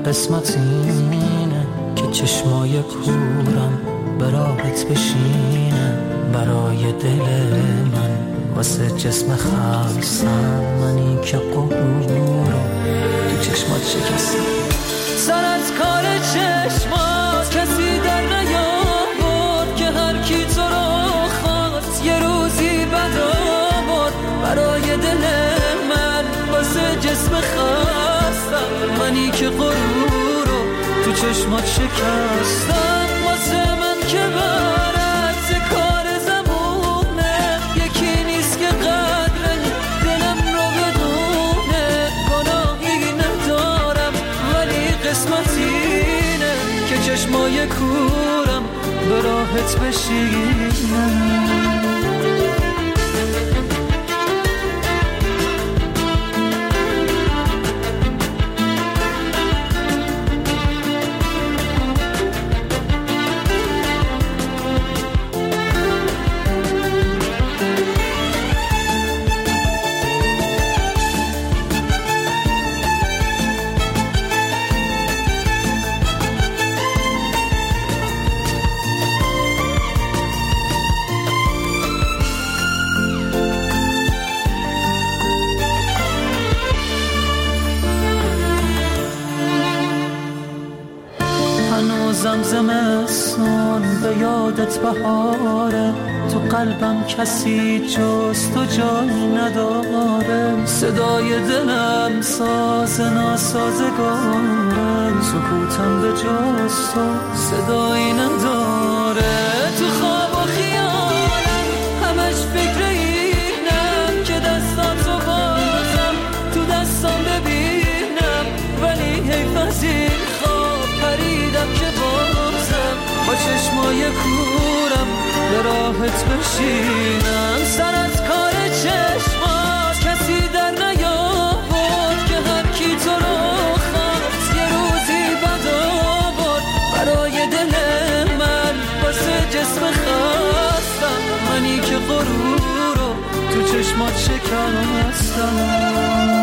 قسمت اینه که چشمای کورم به راحت بشینه برای دل من، واسه جسم خستم منی که غرور رو تو چشمات شکستم. سر از کار چشمات کسی در نیاورد که هر کی تو رو خواست یه روزی بد آورد برای دل من، واسه جسم خستم منی که غرور رو تو چشمات شکستم. واسه من که برعکس کار زمونه یکی نیست که قدر دلم رو بدونه، گناهی ندارم ولی قسمت اینه که چشمای کورم به راحت بشینم. زمستون به یادت بهاره، تو قلبم کسی جز تو جای نداره، صدای دلم ساز ناسازگاره، سکوتم به جز تو صدایی نداره. تو خواب و خیالم همش فکر اینم که دستاتو بازم تو دستام ببینم، ولی حیف از این خواب پریدم که با چشمای کورم به راحت بشینم. سر از کار چشمات کسی در نیاورد که هر کی تو رو خواست یه روزی بد آورد برای دل من، واسه جسم خستم منی که غرور رو تو چشمات شکستم.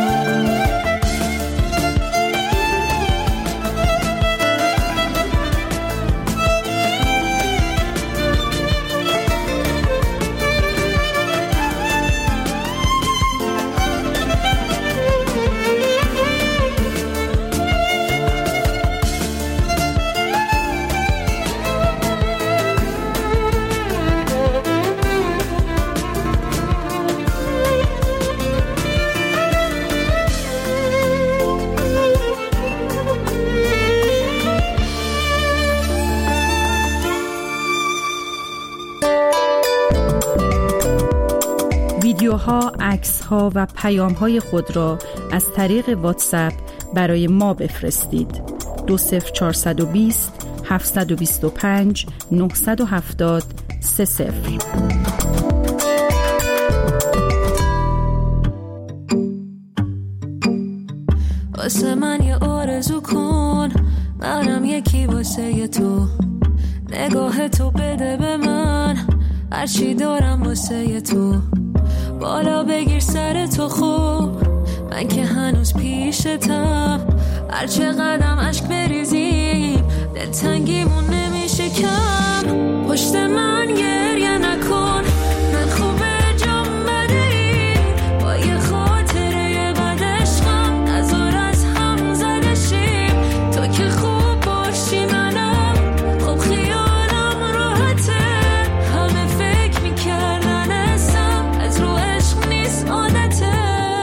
ویدیوها، عکس‌ها و پیام‌های خود را از طریق واتساپ برای ما بفرستید. 20420 725 970 30. واسه من یه آرزو کن، منم یکی واسه تو، نگاه تو بده به من هرچی دارم واسه تو، بالا بگیر سر تو خوب من که هنوز پیشتم، هرچه قدم عشق بریزیم دلتنگیمون نمیشه کم. پشت من گریه نکن، من خوبه جام بده ای، با یه خاطره بد عشقم نذار از هم زده شیم، تو که خوب باشی منم خب خیالم راحته، همه فکر میکردن اسم از رو عشق نیست عادته،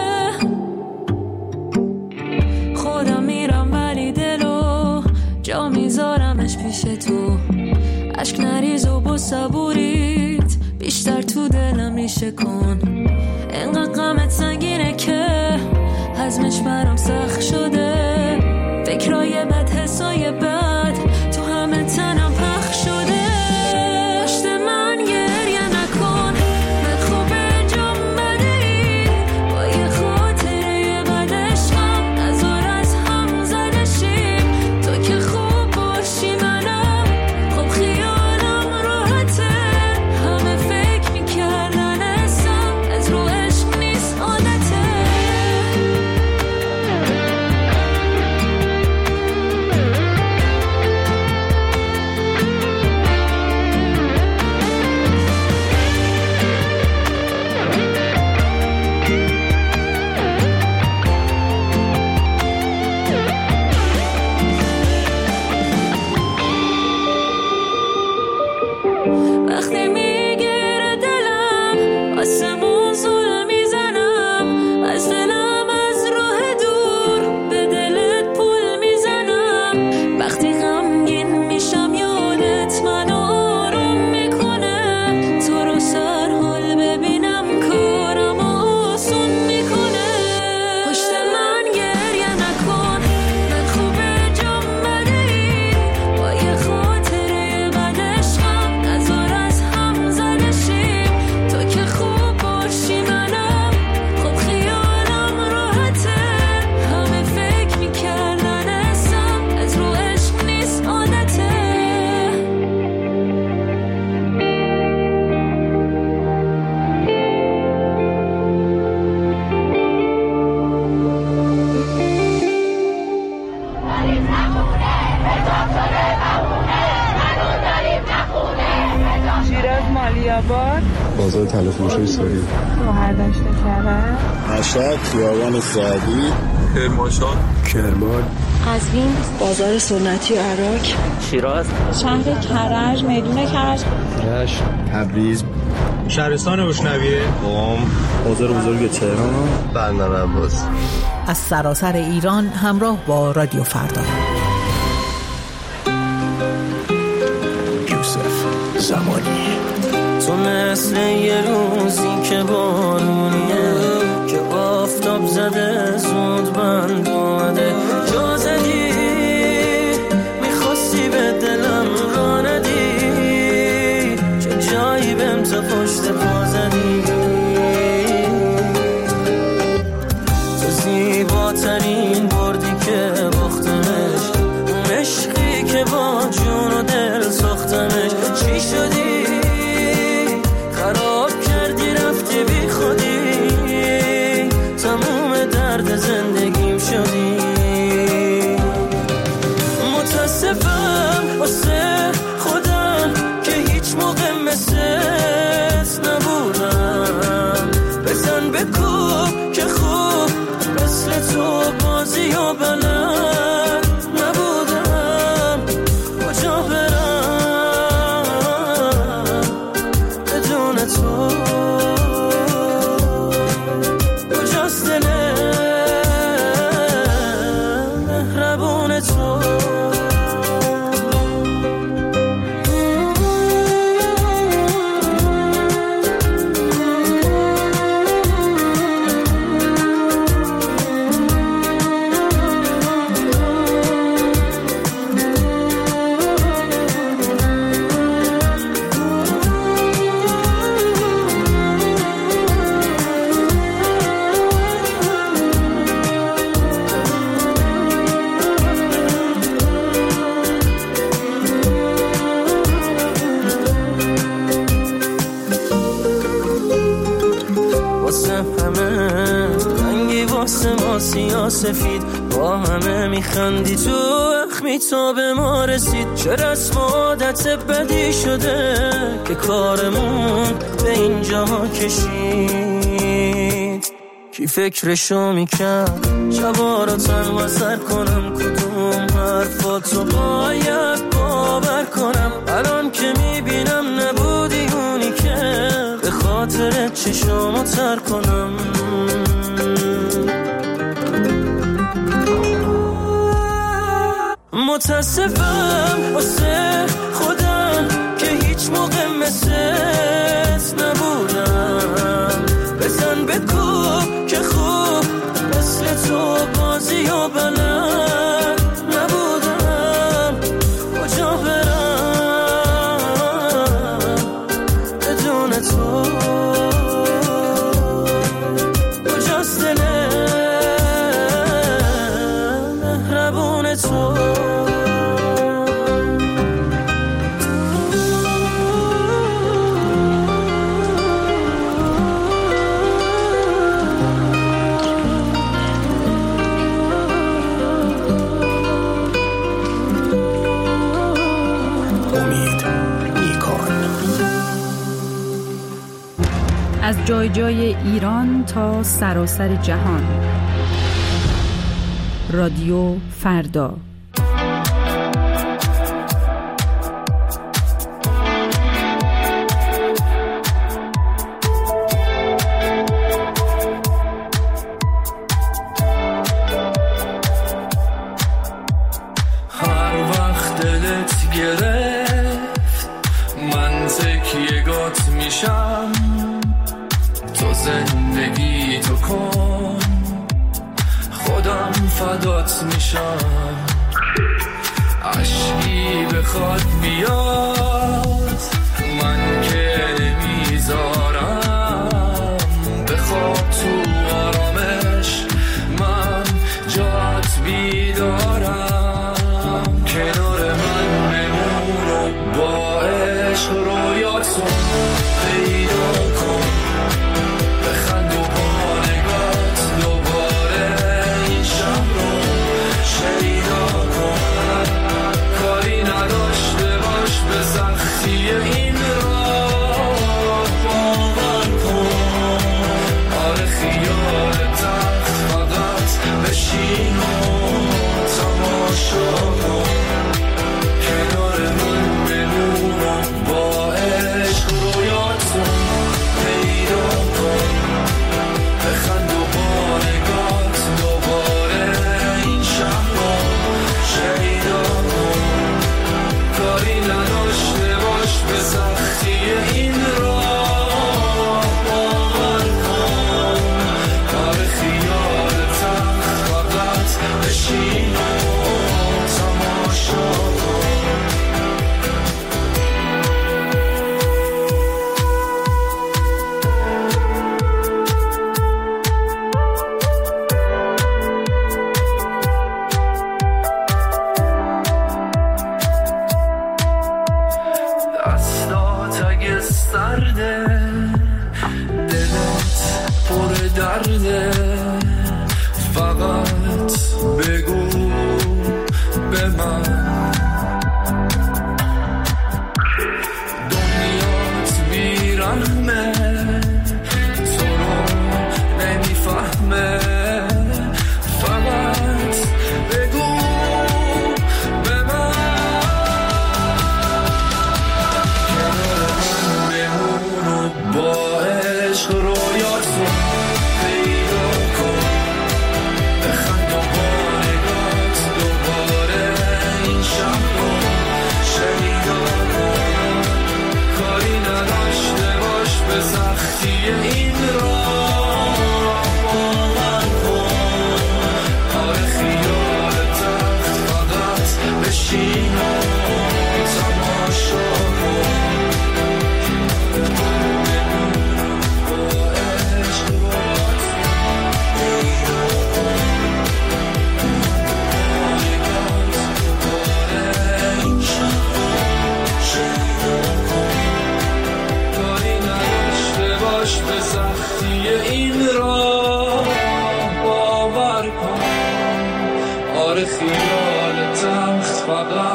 خودم میرم ولی دلو جا میذارمش پیش تو، عشق نریز و با صبوریت بیشتر تو دلم ریشه کن، انقدر غمت سنگینه که هضمش برام سخت شده، فکرای بد حسای بد تو همه تنم پخش شده. پشت من گریه نکن، من خوبه جام بده ای، با یه خاطره بد عشقم نذار از هم زده شیم، تو که خوب باشی منم خب خیالم راحته، همه فکر میکردن اسم از رو عشق نیست عادته. شیراز مالیاباد، بازار طلا فروشی سوری، شهردشت کرج، مشهد خیابان سعدی، کرمانشاه، کرمان، قزوین، بازار سنتی عراق، شیراز، شهر کرج، میدون کرج، رشت، تبریز، شهرستان روشنویه، قم، بازار بزرگ تهران، بندر عباس. از سراسر ایران همراه با رادیو فردا. یوسف زمانی. تو مثل یه روزی که بارونیه که آفتاب زده زود بند اومده، جا زدی میخواستی به دلم را ندی، چه جایی بهم تا پشت پا زدی. تو زیباترین بردی که باختمش، اون عشقی که با جون و دل ساختمش. چی شدی؟ خراب کردی رفتی بی خودی، تموم درد زندگیم شدی. متاسفم واسه خودم که هیچ موقع مثلت نبودم. بزن بکوب که خوب مثل تو بازی و بلد نبودم. کجا برم بدون تو؟ کجاست دل مهربون تو؟ سفید با همه میخندی، تو اخمی تا به ما رسید. چه رسم و عادت بدی شده که کارمون به اینجا کشید. کی فکرشو میکرد شبا رو تنها سر کنم، کدوم حرفاتو باید باور کنم. الان که میبینم نبودی اونی که به خاطر چشامو تر کنم. متاسفم واسه خودم که هیچ موقع مثلت نبودم. بزن بکوب که خوب مثل تو بازی و بلد نبودم. کجا برم بدون تو؟ کجاست دل مهربون تو؟ از جای جای ایران تا سراسر جهان. رادیو فردا. هر وقت دلت گرفت من تکیه‌گات میشم. تو زندگی تو کن خودم فدات میشم. عشقی بخواد بیاد من که نمیذارم. بخواب تو آرامش من جات بیدارم. کنار من بمون و با عشق رویاتو پیدا کن. بخند و با نگات دوباره این شب رو شیدا کن. کاری نداشته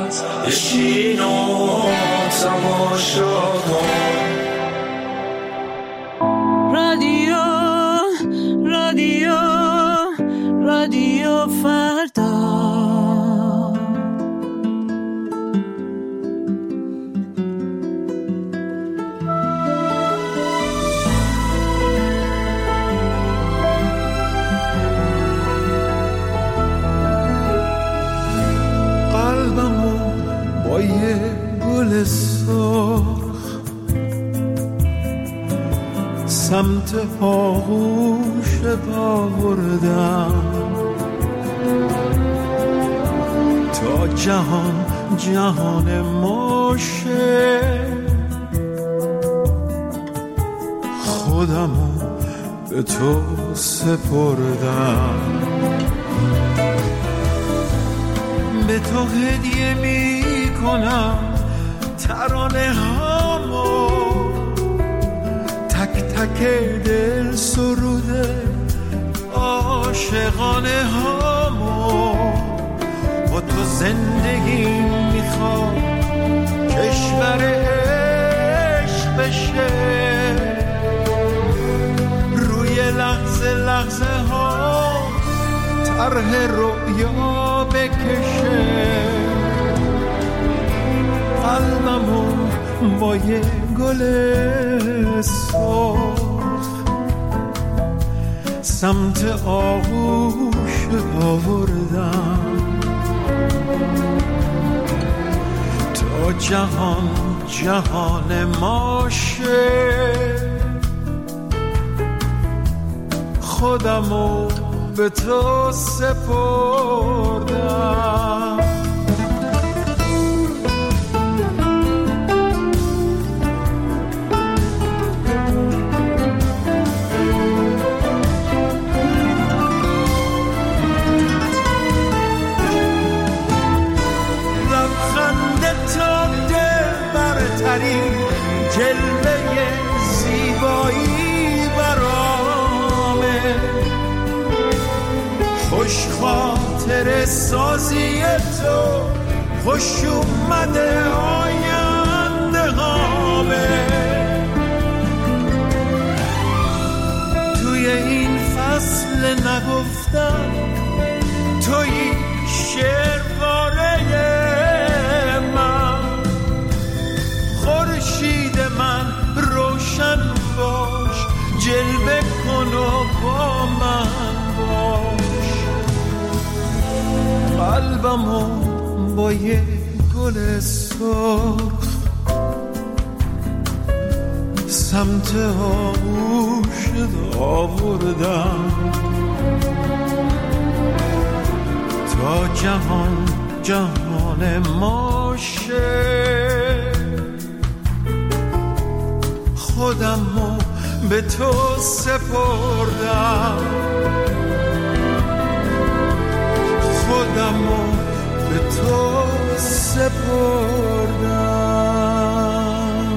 راحت بشین و تماشا کن. رادیو رادیو رادیو فردا. قلبمو با یه گل سرخ سمت آغوش بردم تا جهان جهان ماشه خودمو به تو سپردم. به تو هدیه می کنم ترانه هامو، تک تک دل سروده عاشقانه هامو. با تو زندگی میخوام کشور عشق بشه، روی لحظه لحظه ها طرح رویا بکشه. قلبمو با یه گل سرخ سمت آغوش آوردم تا جهان جهان ماشه خودمو به تو سپردم. جلوه زیبایی برامه، خوش خاطر سازی تو، خوش اومده آینده هامه. توی این فصل نگفتم توی شعر واره من، روشن باش جلوه کن و با من باش. قلبمو با یه گل سرخ سمت آغوش آوردم تا جهان جهان ماشه خودمو به تو سپردم. خودمو به تو سپردم.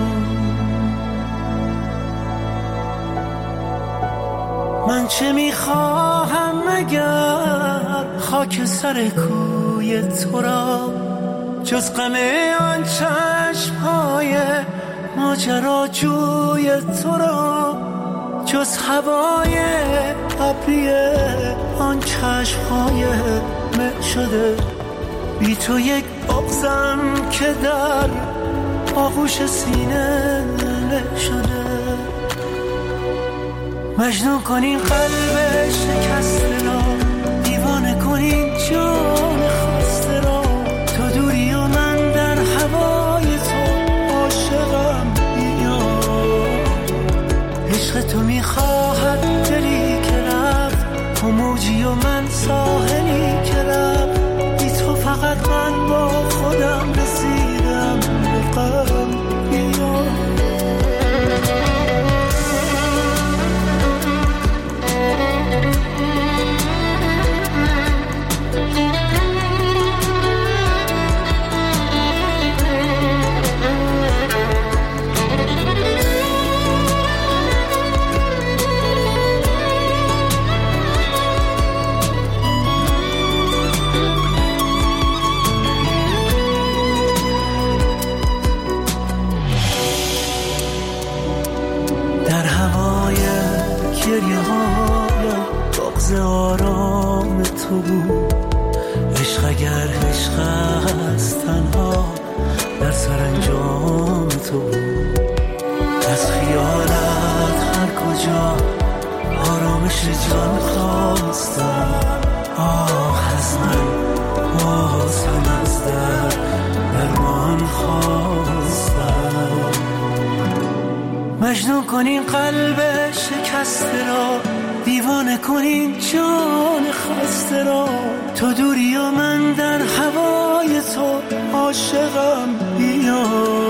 من چه میخواهم مگر خاک سر کوی تو را، جز غم آن چشم‌های ماجراجوی تو را، جز هوای ابری آن چشم‌های مه شده. بی تو یک بغضم که در آغوش سینه له شده. مجنون کنین قلب شکسته را، دیوانه کنین جان خسته را. تو دوری و من در هوای تو عاشقم عشق تو میخواهد دلی که رفت، تو موجی و من ساحلی که رفت. بی تو فقط من با خودم رسیدم به غم بیا. سرانجام تو بود. از خیالت هر کجا آرامش جان خواستم. از من باز هم از درمان خواستم. مجنون کنین قلب شکسته را، دیوانه کنین جان خسته را. تو دوری و من در هوای تو عاشقم. بیا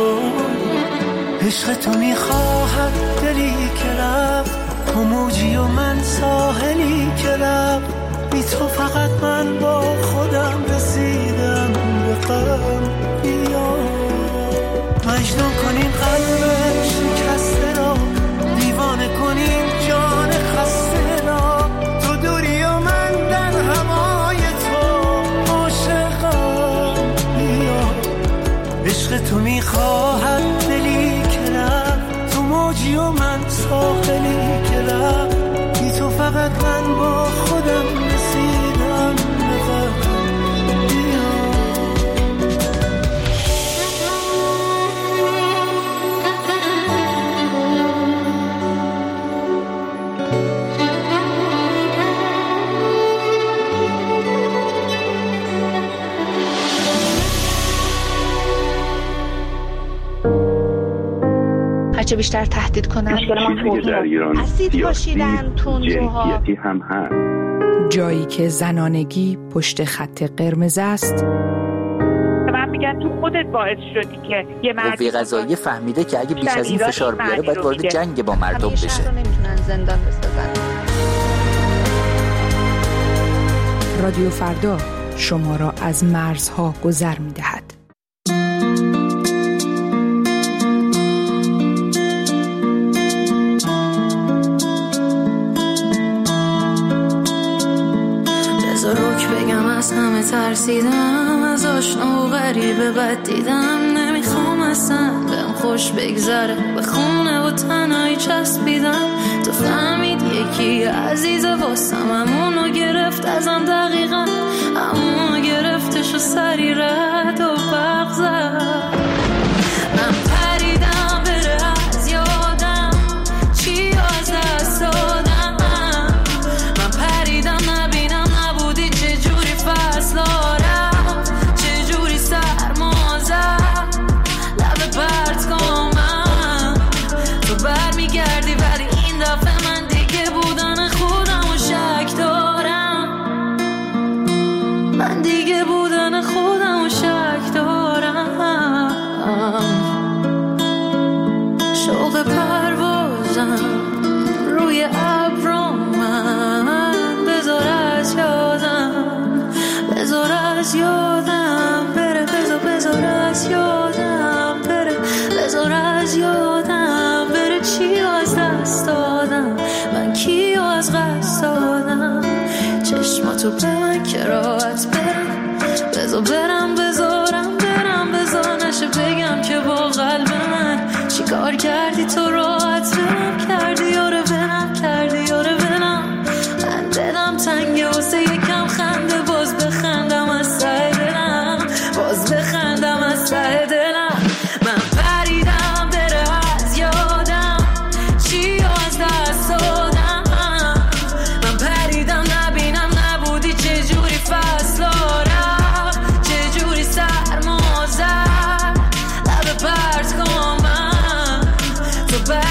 عشق تو میخواهد دلی که رفت، تو موجی و من ساحلی که رفت. بی تو فقط من با خودم رسیدم به غم. بیا مجنون کنین قلب شکسته را، دیوانه کنین جان خسته را. تو دوری و من در هوای تو عاشقم. بیا عشق تو میخواهد دلی که رفت، تو موجی و من ساحلی که رفت. بی تو فقط من با خودم رسیدم به غم. هرچه بیشتر تهدید کنن در ایران اسید پاشیدن تندروها هم هست. جایی که زنانگی پشت خط قرمز است. من میگن تو خودت باعث شدی که یه قوه قضاییه فهمیده که اگه بیش از این فشار بیاره باید وارد جنگ با مردم بشه. نمیتونن زندان بسازن. رادیو فردا شما را از مرزها گذر می‌دهد. بگم از همه ترسیدم، از آشنا و غریبه بد دیدم. نمیخوام اصلا بهم خوش بگذره، به خونه و تنهایی چسبیدم. تو فهمید یکی عزیزه واسم، همونو گرفت ازم دقیقا، همونو گرفتش و سری رد و برق زد. من پریدم بره از یادم، چی از دست دادم. من پریدم نبینم نبودی، چجوری فصل آرم، چجوری سرما زد. لب پرت کن من، تو برمیگردی ولی این دفعه من دیگه بودن خودم و شک دارم. من دیگه بودن خودم و شک دارم. شوق پروازم روی ابرم، من بذار از یادم، بذار از یادم بره. بذار از یادم بره، بذار از یادم بره. چی از دست دادم من، کی از قصد دادم. چشماتو به من که راحت برم، بذار برم، بذارم برم. بذار نشه بگم که با قلب من چی کار کردی تو، راحت برم کردی. یاره برم کردی، یاره برم. من دلم تنگه واسه یکم خنده، باز بخندم از ته دلم، باز بخندم از ته دلم. من پریدم بره از یادم، چی از دست دادم. من پریدم نبینم نبودی، چجوری فصل آرم، چجوری سرما زد. لب پرت کن من، تو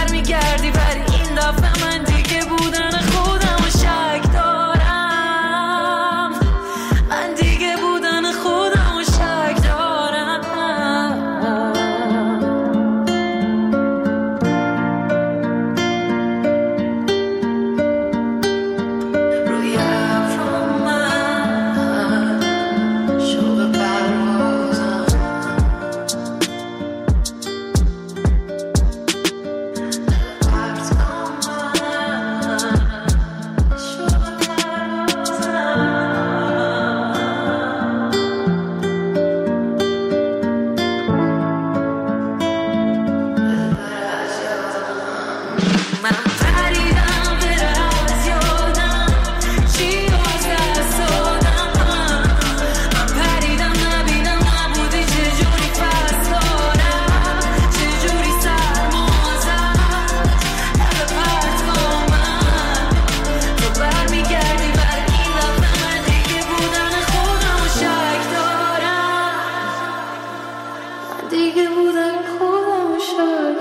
دیگه بودن خودم شاید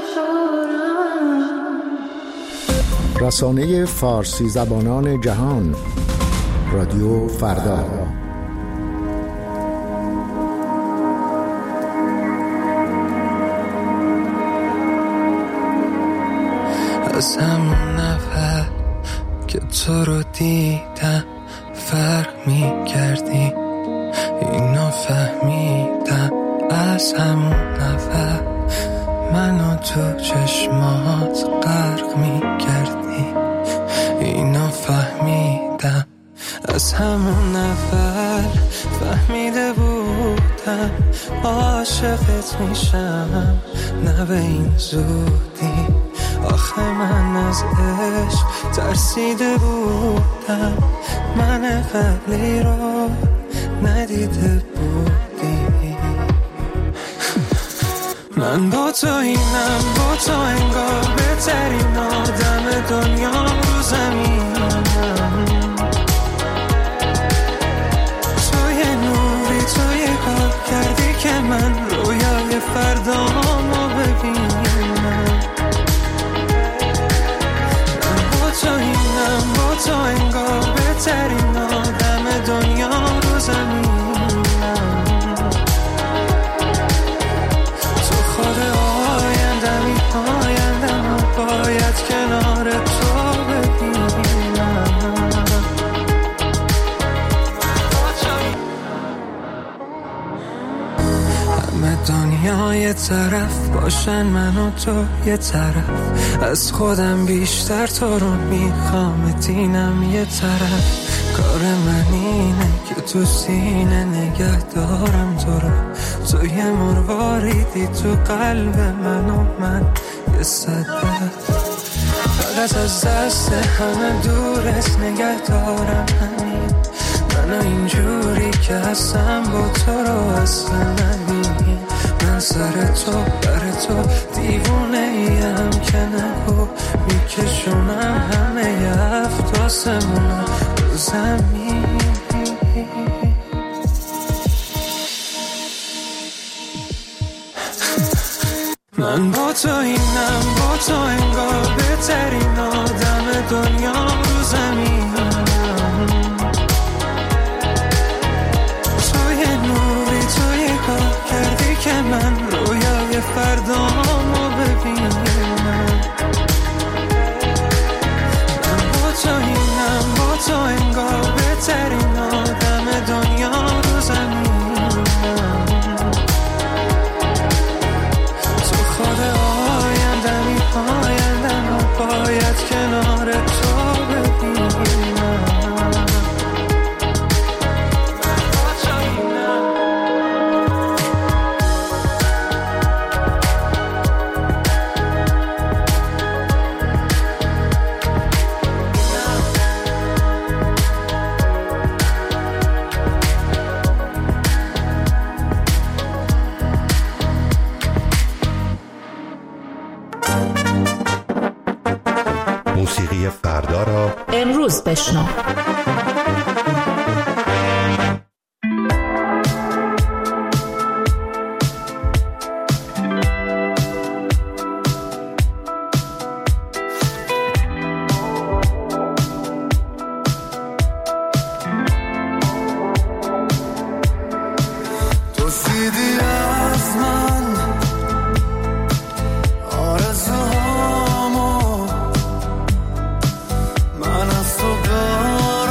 دارم. رسانه فارسی زبانان جهان رادیو فردا. از همون نفر که تو رو دیدم فرق می کردی، اینو فهمیدم. از همون نفر منو تو چشمات غرق می کردی، اینو فهمیدم. از همون نفر فهمیده بودم عاشقت میشم، نه به این زودی. آخه من از عشق ترسیده بودم، من قبلی رو ندیده بودی. من با تو اینم، با تو انگار بهترین آدم دنیا رو زمینم. تو یه نوری، تو یه کار کردی که من رویای فردامو ببینم. من با تو اینم، با تو انگار بهترین آدم دنیا رو زمینم. باید کنار تو ببینم. همه دنیا یه طرف باشن، من و تو یه طرف. از خودم بیشتر تو رو میخوام، دینم یه طرف. کار من اینه که تو سینه نگه دارم تو رو. تو یه مرواریدی تو قلب من و من یه صدف. فقط از دست همه دورت نگه دارم همین. منو اینجوری که هستم با تو رو اصلا نبینی. من سر تو بر تو دیوونه ایم که نگو میکشونم همه افتاسمونم رو زمین. من با تو اینم، با تو انگار بهترین آدم دنیا رو زمینم. تو یه نوری، تو یه کار کردی که من رویای فردامو ببینم. من با تو اینم، با تو انگار بهترین آدم دنیا رو زمینم. باید کنار تو ببینم. موسیقی فردا را امروز بشنو. من از تو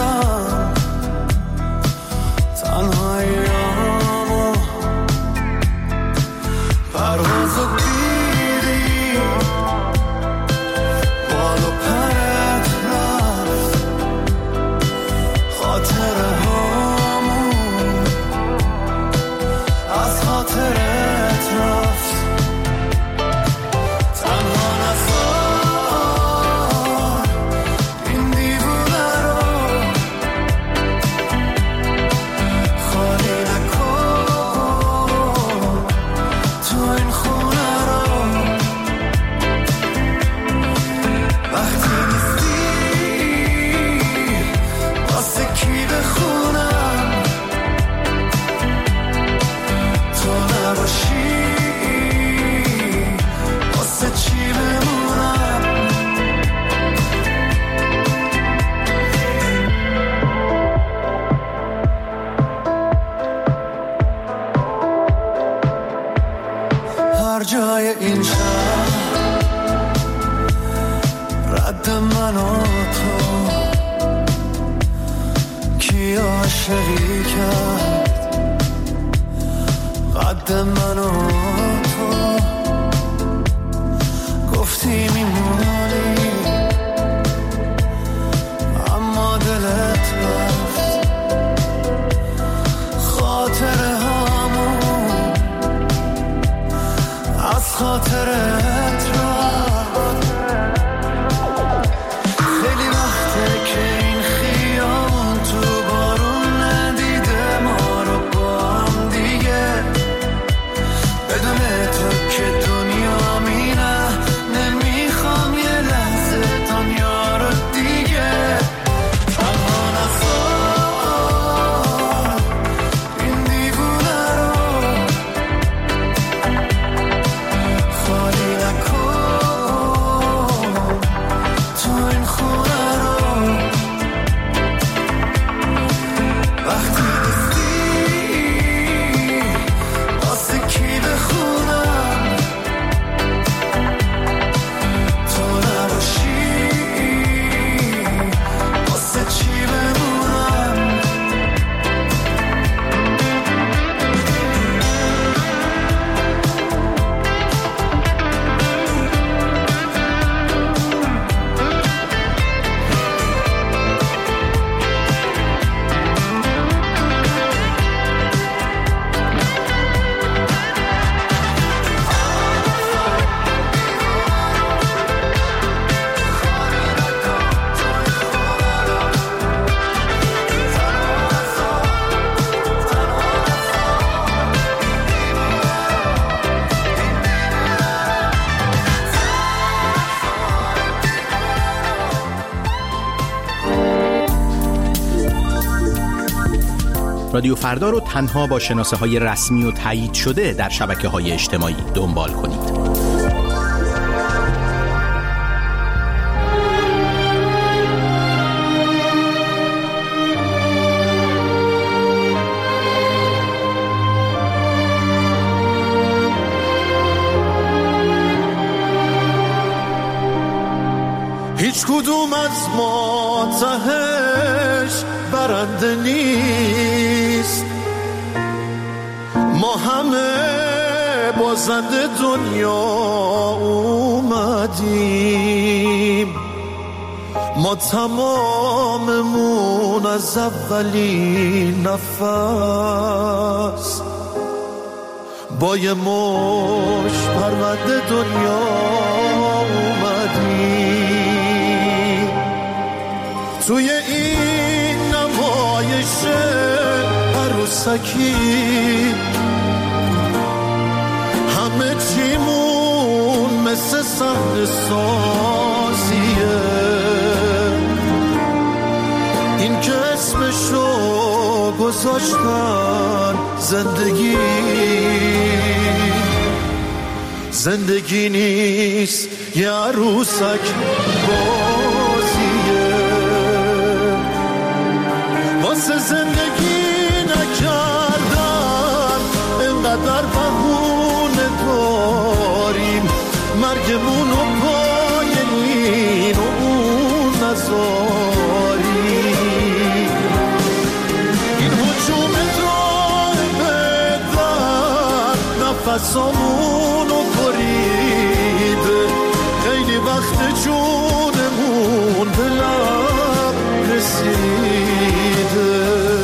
جای این شهر رد من و تو کی عاشقی کرد قد من و تو گفتی میمونی اما دلت رفت خاطر همون از خاطرت رفت خیلی وقته که این خیابون تو بارون ندیده ما رو با هم دیگه بدون تو که دنیا مینه نمیخوام یه لحظه دنیا رو دیگه تنها نخواه این دیوونه رو خالی نکن تو این خونه رو وقتی نیستی واسه کی بخونم تو نباشی واسه چی بمونم رادیو فردا رو تنها با شناسه‌های رسمی و تایید شده در شبکه‌های اجتماعی دنبال کنید. هیچ کدوم از ما تهش برنده نیست ما همه بازنده دنیا اومدیم ما تماممون از اولین نفس با یه مش پرونده دنیا اومدیم توی این نمایش عروسکی همه چیمون مثل صحنه سازیه این که اسمشو گذاشتن زندگی نیست یه عروسک بازیه واسه زندگی نکردن انقدر بهونه داریم مرگمون رو پای این و اون نذاریم این حجوم دار بدن نفسامون رو بریده خیلی وقت جونمون به لب رسیده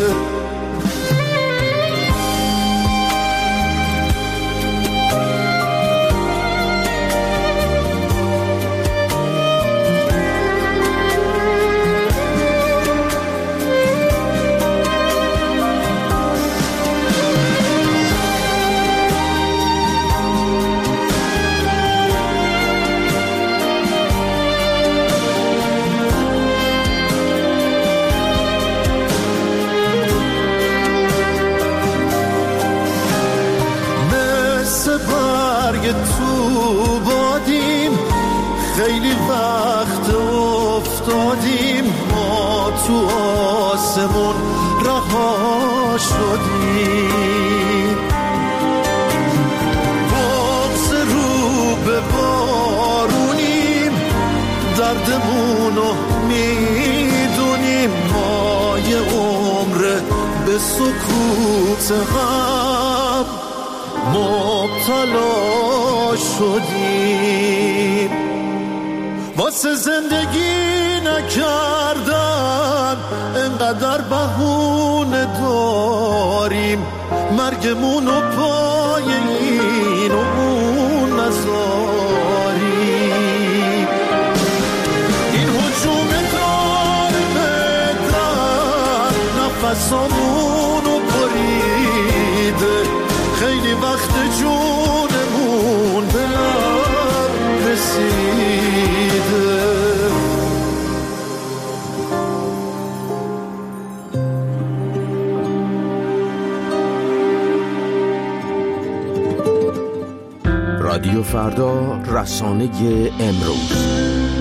تو بادیم خیلی وقت افتادیم ما تو آسمون رها شدیم بغض دردمونو میدونیم ما یه عمره به سکوت هم مبتلا شدیم، واسه زندگی نکردن انقدر بهونه داریم، مرگمونو پای این و اون نذاریم. این هجوم دار بدن نفسامونو بریده، خیلی وقت جونمون به لب رسیده. رادیو فردا، رسانه امروز.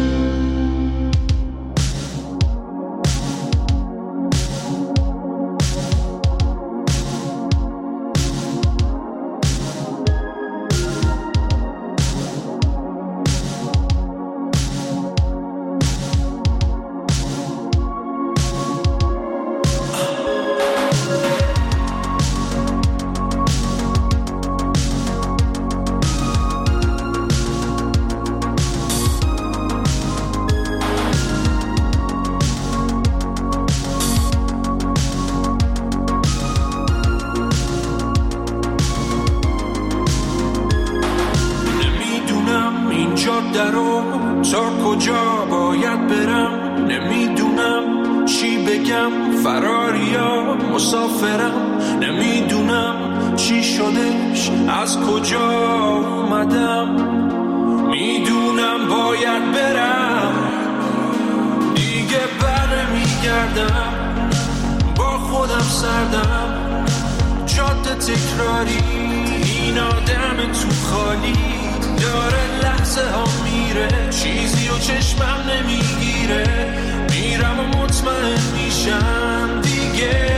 تا کجا باید برم، نمیدونم چی بگم، فراریا مسافرم، نمیدونم چی شدش، از کجا اومدم، میدونم باید برم، دیگه برمیگردم، با خودم سردم، جاده تکراری، این آدم تو خالی داره لحظه ها میره، چیزی و چشمم نمیگیره، میرم و مطمئن میشم دیگه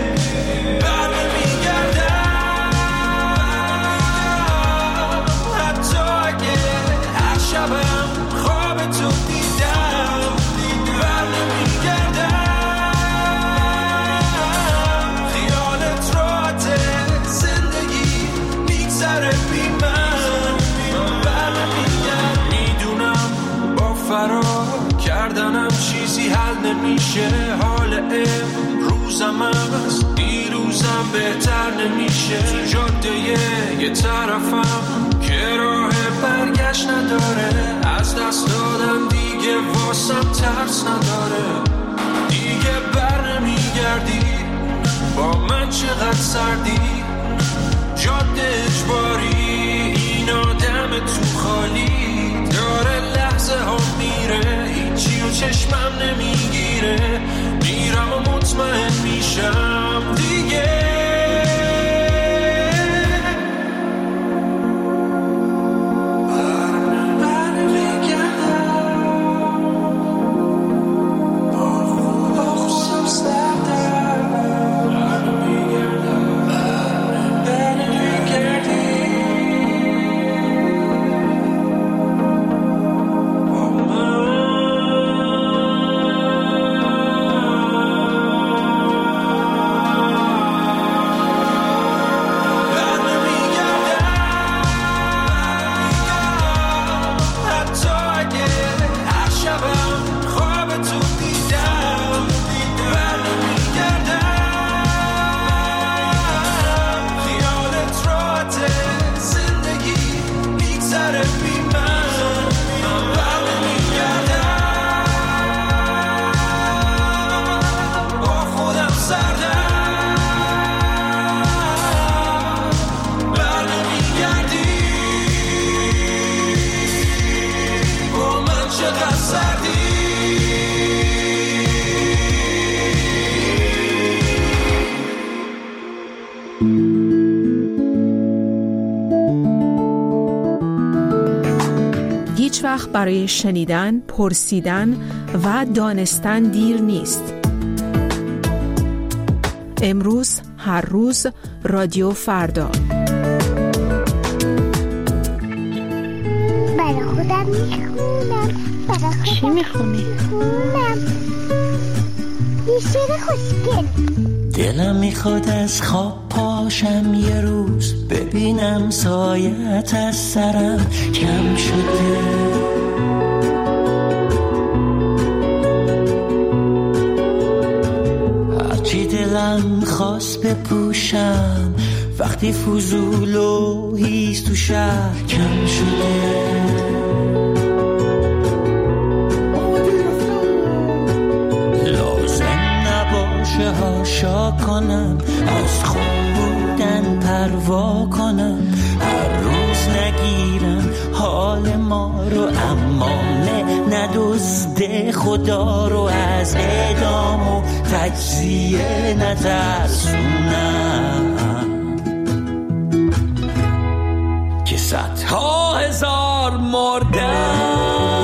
برمیگردم، حتی اگه هر شبم خواب تو دیدم برمیگردم، خیالت راحته، زندگی میگذره بی من، فرار کردنم چیزی حل نمیشه، حال امروزم از دیروزم بهتر نمیشه، تو جاده یه طرفم که راه برگشت نداره، از دست دادم دیگه واسم ترس نداره، دیگه بر نمیگردی، با من چقدر سردی، جاده اجباری، این آدم تو خالی داره لحظه ها میره، هیچی و چشمم نمیگیره، میرم و مطمئن میشم دیگه هیچ وقت برای شنیدن، پرسیدن و دانستن دیر نیست. امروز، هر روز، رادیو فردا. برای خودم دارم میخونم برای چی میخونی؟ میخونم یه شعر خوشگل. دلم میخواد از خواب پاشم یه روز ببینم سایت از سرم کم شده. هرچی دلم خواست بپوشم وقتی فضول و هیز تو شهر کم شده. هاشا کنم از خوب بودن پروا کنم هر روز نگیرم حال ما رو اما ندزده خدا رو از اعدام و تجزیه نترسونم که صدها هزار مردم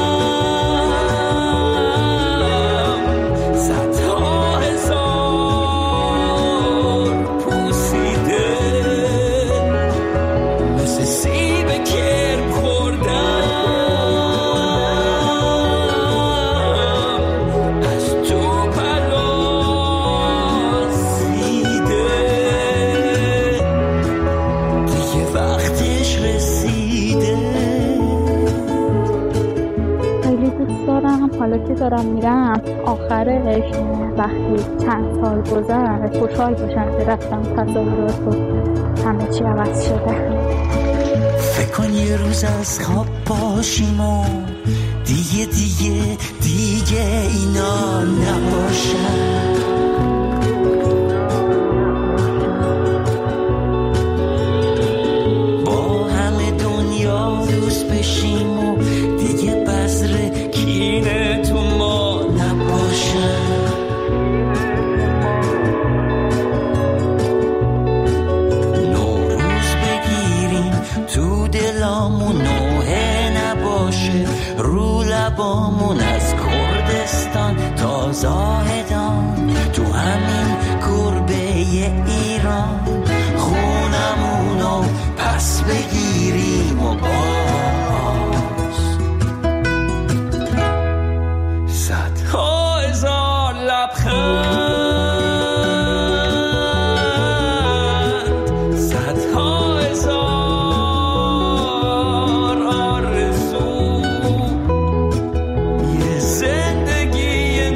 حالا که دارم میرم آخرش وقتی چند سال گذشت خوشحال باشم که رفتم تصاویرات و همه چی عوض شده. فکر کن یه روز از خواب باشیم و دیگه اینا نباشن. با همه دنیا دوست بشیم و دیگه بذر کینه تو ما نباشن. نوروز بگیریم تو دلامون نوحه نباشه رو لبامون از کردستان تا زاهدان تو همین گربه ایران خونمونو پس بگیریم و باز صدها هزار لبخند صدها هزار آرزو یه زندگی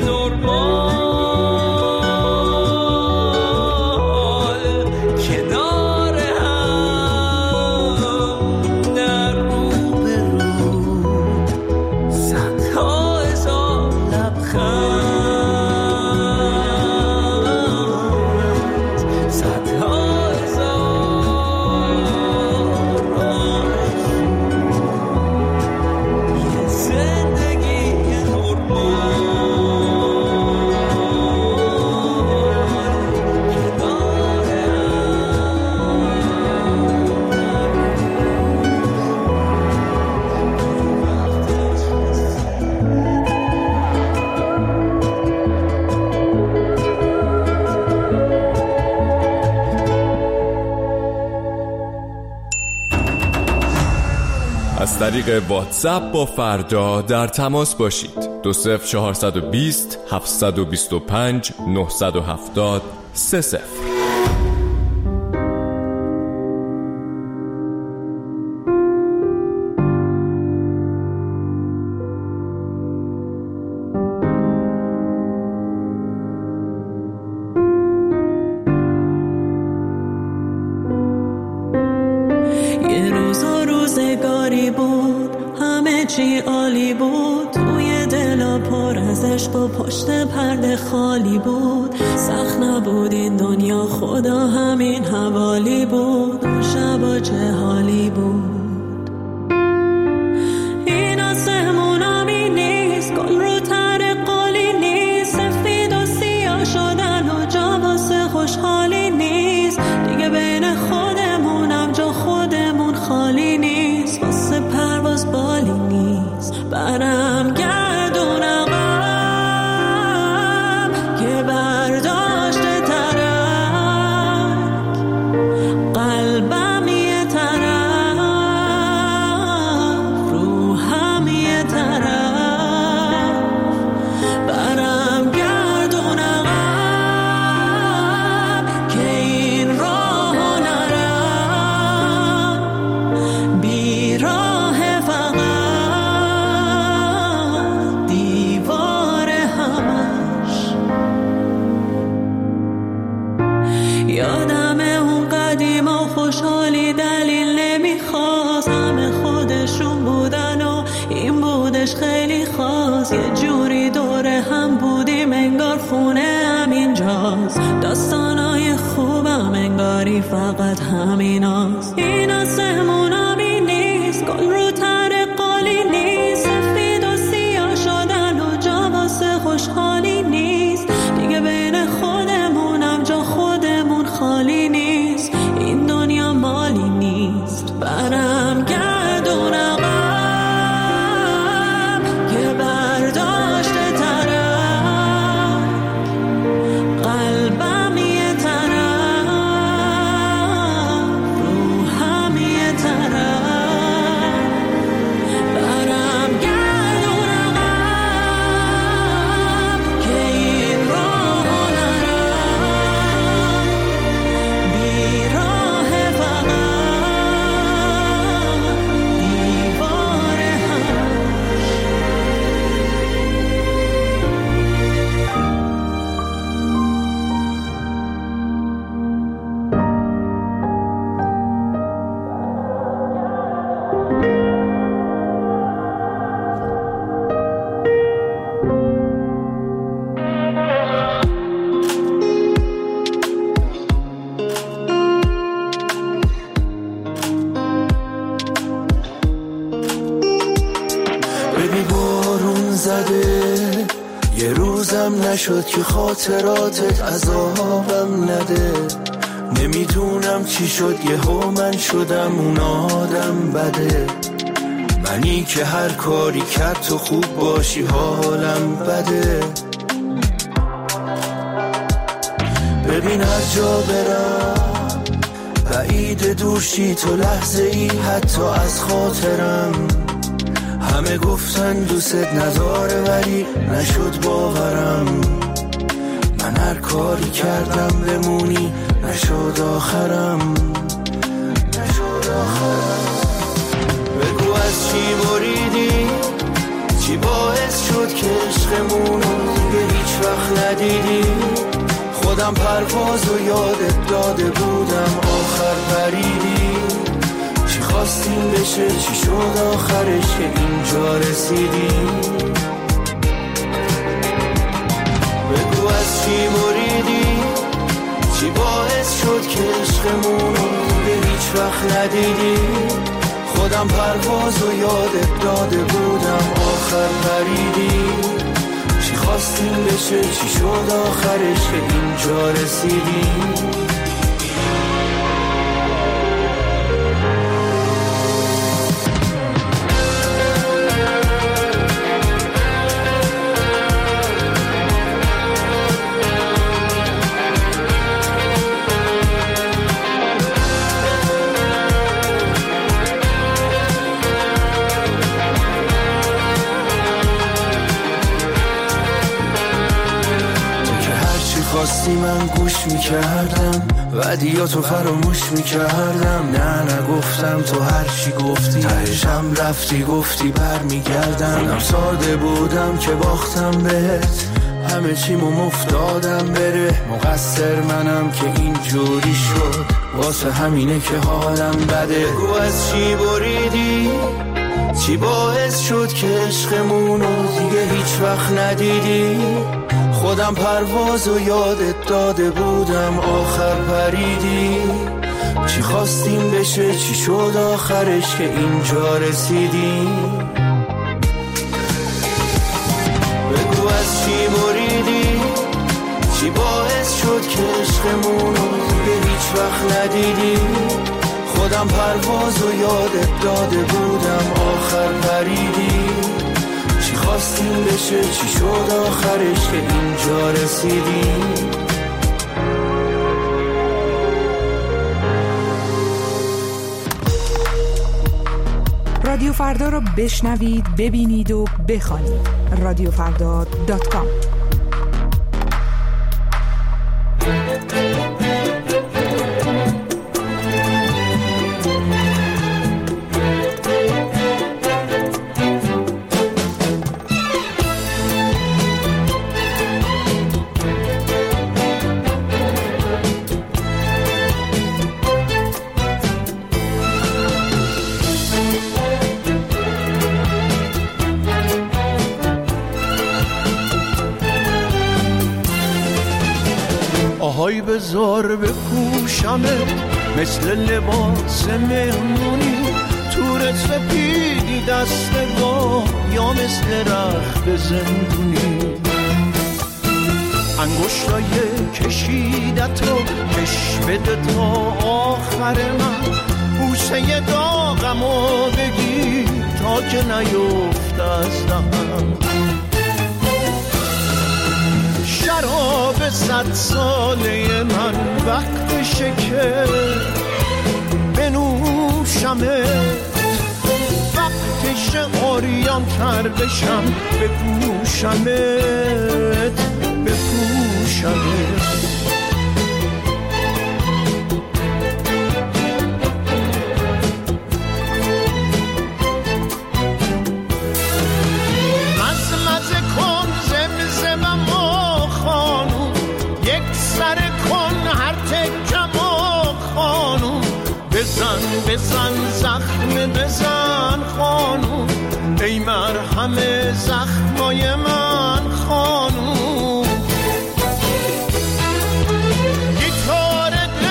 نرمال کنار هم در رو به رو صدها هزار لبخند صدها هزار آرزو یه زندگی نرمال کنار از طریق واتساپ با فردا در تماس باشید. 20420 725 970 30. یه روزا روزگاری بود همه چی عالی بود توی دلا پر از عشق و پشت پرده خالی بود سخت نبود این دنیا خدا همین حوالی بود اون شبا چه حالی بود این آسمون آبی نیست گل رو تر قالی نیست سفید و سیاه شدن و جا واسه خوشحالی نیست دیگه بین خودمونم جا خودمون خالی نیست واسه پرواز بالی نیست برم گردونم که برداشته ترک قلبم یه ترک روزش خیلی خاص، یه جوری دوره هم بودیم انگار خونه همینجاست. داستانای خوبم انگاری فقط همیناست. این آسمون آبی نیست، گل رو تر قالی نیست، سفید و سیاه شدن و جا واسه خوشحالی نیست. دیگه بین خودمونم جا خودمون خالی نیست. این دنیا مالی نیست، برم گردون عقب که برداشت طرف، قلبم یه طرف، روحم یه طرف. برم گردون عقب که این راه نرم، بیراه فقط دیوار هم. ببین بارون زده، یه روزم نشد که خاطراتت عذابم نده. نمیدونم چی شد یهو من شدم اون آدم بده. منی که هر کاری کرد تو خوب باشی حالم بده. ببین هر جا برم بعید دورشی تو لحظه ای حتی از خاطرم. همه گفتن دوست نداره ولی نشد باورم. من هر کاری کردم بمونی نشد آخرم، نشد آخرم. بگو از چی بریدی، چی باعث شد که عشقمونو دیگه هیچ وقت ندیدی. خودم پرواز و یادت داده بودم آخر پریدی. چی خواستیم بشه چی شد آخرش که اینجا رسیدی. بگو از چی بریدی، چی باعث شد که عشقمونو به هیچ وقت ندیدی. خودم پرواز و یادت داده بودم آخر پریدی. چی خواستیم بشه چی شد آخرش که اینجا رسیدی. خواستی من گوش میکردم ودیاتو فراموش میکردم. نه نگفتم تو هر چی گفتی تهشم رفتی گفتی بر میگردم. من ساده بودم که باختم بهت، همه چیمو مفتادم بره. مقصر منم که اینجوری شد، واسه همینه که حالم بده. بگو از چی بریدی، چی باعث شد که عشقمونو دیگه هیچ وقت ندیدی. خودم پرواز و یادت داده بودم آخر پریدی. چی خواستیم بشه چی شد آخرش که اینجا رسیدی. بگو از چی بریدی، چی باعث شد که عشقمونو دیگه هیچ وقت ندیدی. خودم پرواز و یادت داده بودم آخر پریدی. چی خواستیم بشه چی شد آخرش که اینجا رسیدی. رادیو فردا را بشنوید، ببینید و بخوانید. رادیوفردا.com. آهای بذار بپوشمت مثل لباس مهمونی، تورت سپیدی دستگاه یا مثل رخت زندونی، انگشتای کشیدتو کش بده تا آخر من، بوسه داغمو بگیر تا که نیفت از دهنم. شراب 100 ساله من وقتشه که بنوشمت، وقتشه عریان تر بشم بپوشمت بپوشمت. مزمزه کن زمزمم و خانوم، یک سر کن هر تکم و خانوم، بزن بزن زخم بزن خانوم، ای مرهم زخمای من خانوم. گیتار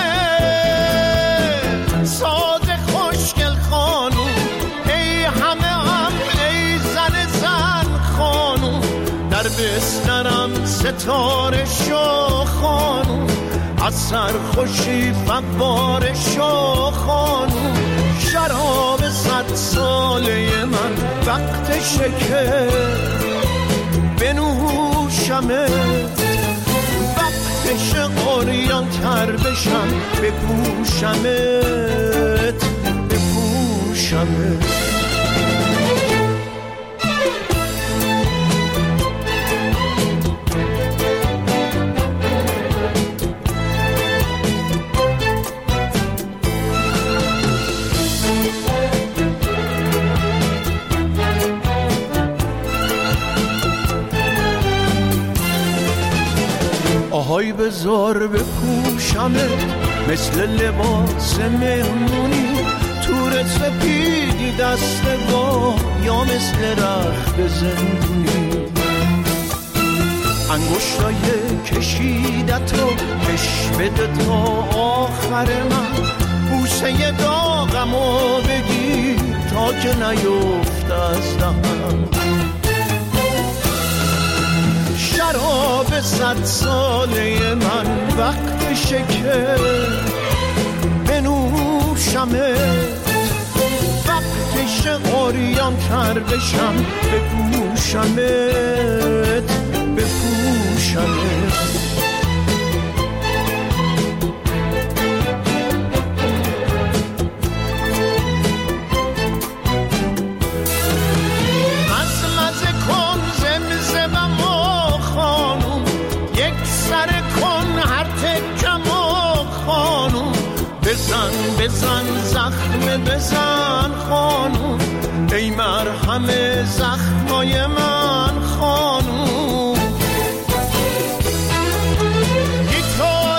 دل ساز خوشگل خانوم، ای همه هم ای زن زن خانوم، در بسترم ستاره شو خانوم، از سرخوشی فواره شو خانوم. شراب 100 ساله من وقتشه که بنوشمت، وقتشه عریان تر بشم بپوشمت بپوشمت. آهای بذار بپوشمت مثل لباس مهمونی، تورت سپیدی دستگاه یا مثل رخت زندونی، انگشتای کشیدتو کش بده تا آخر من، بوسه داغمو بگیر تا که نیفت از دهنم. شراب 100 ساله من وقتشه که بنوشمت، وقتشه عریان تر بشم بپوشمت بپوشمت. بزن بزن زخم بزن خانوم، ای مرهم زخمای من خانوم. گیتار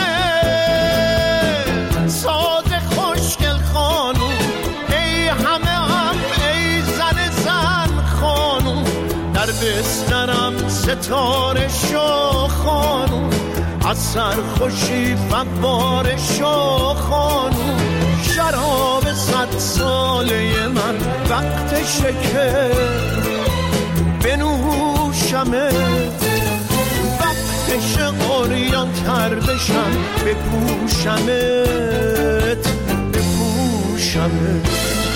دل ساز خوشگل خانوم، ای همه هم ای زن زن خانوم، در بسترم ستاره شو خانوم، از سرخوشی فواره شو خانوم. شراب 100 ساله من وقتشه که بنوشمت، وقتشه عریان تر بشم بپوشمت بپوشمت.